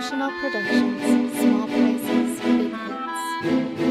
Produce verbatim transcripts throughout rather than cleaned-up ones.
Emotional Productions, small prices, big hits.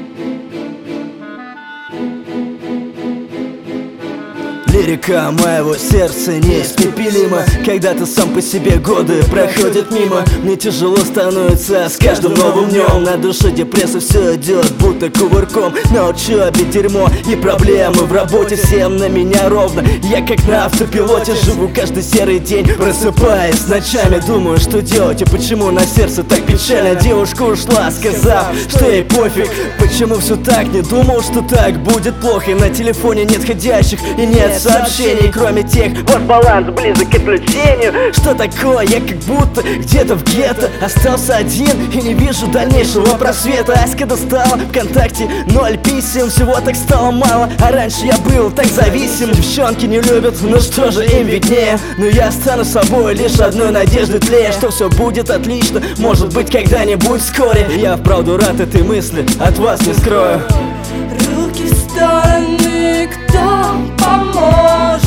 Лирика моего сердца неиспепелима. Когда ты сам по себе, годы проходят мимо. Мне тяжело становится с каждым новым днем. На душе депрессия, все идет будто кувырком. На учебе дерьмо и проблемы в работе. Всем на меня ровно, я как на автопилоте. Живу каждый серый день, просыпаясь ночами. Думаю, что делать и почему на сердце так печально. Девушка ушла, сказав, что ей пофиг. Почему все так, не думал, что так будет плохо. И на телефоне нет ходящих и нет сообщений, кроме тех, вот баланс близок к отключению. Что такое? Я как будто где-то в гетто остался один и не вижу дальнейшего просвета. Аська достала ВКонтакте, ноль писем, всего так стало мало. А раньше я был так зависим. Девчонки не любят, ну что же им виднее. Но я стану собой, лишь одной надежды тлея, что все будет отлично, может быть когда-нибудь вскоре. Я вправду рад этой мысли, от вас не скрою. Руки в стороны, кто поможет?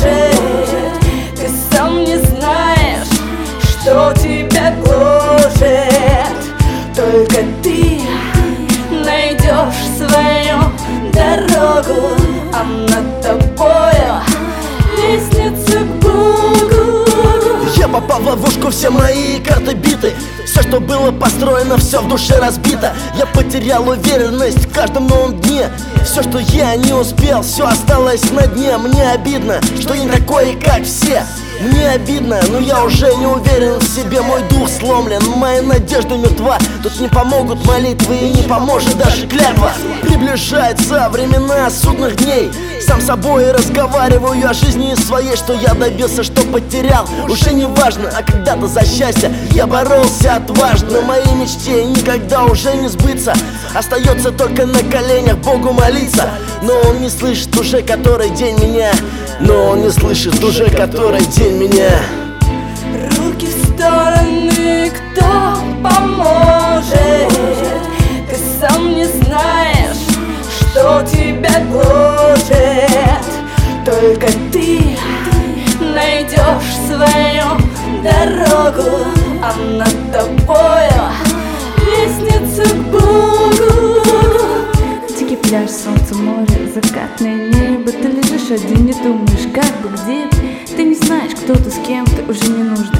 Ты сам не знаешь, что тебя гложет. Только ты найдешь свою дорогу, а над тобою лестница к Богу. Я попал в ловушку, все мои карты биты. Все, что было построено, все в душе разбито. Я потерял уверенность в каждом новом дне. Все, что я не успел, все осталось на дне. Мне обидно, что я не такой, как все. Мне обидно, но я уже не уверен в себе. Мой дух сломлен, моя надежда мертва. Тут не помогут молитвы и не поможет даже клятва. Приближаются времена судных дней. Сам собой разговариваю о жизни своей. Что я добился, что потерял, уже не важно. А когда-то за счастье я боролся отважно. Моей мечте никогда уже не сбыться. Остается только на коленях Богу молиться. Но он не слышит уже который день меня. Но он не слышит уже который день меня. Руки в стороны, кто поможет? Ты сам не знаешь, что тебя гложет. Только ты найдешь свою дорогу, а над тобою лестница к Богу. Дикий пляж, солнце, море, закатное небо. Ты лежишь один, не думаешь, как бы, где ты. Ты не знаешь, кто ты, с кем ты, уже не нужен.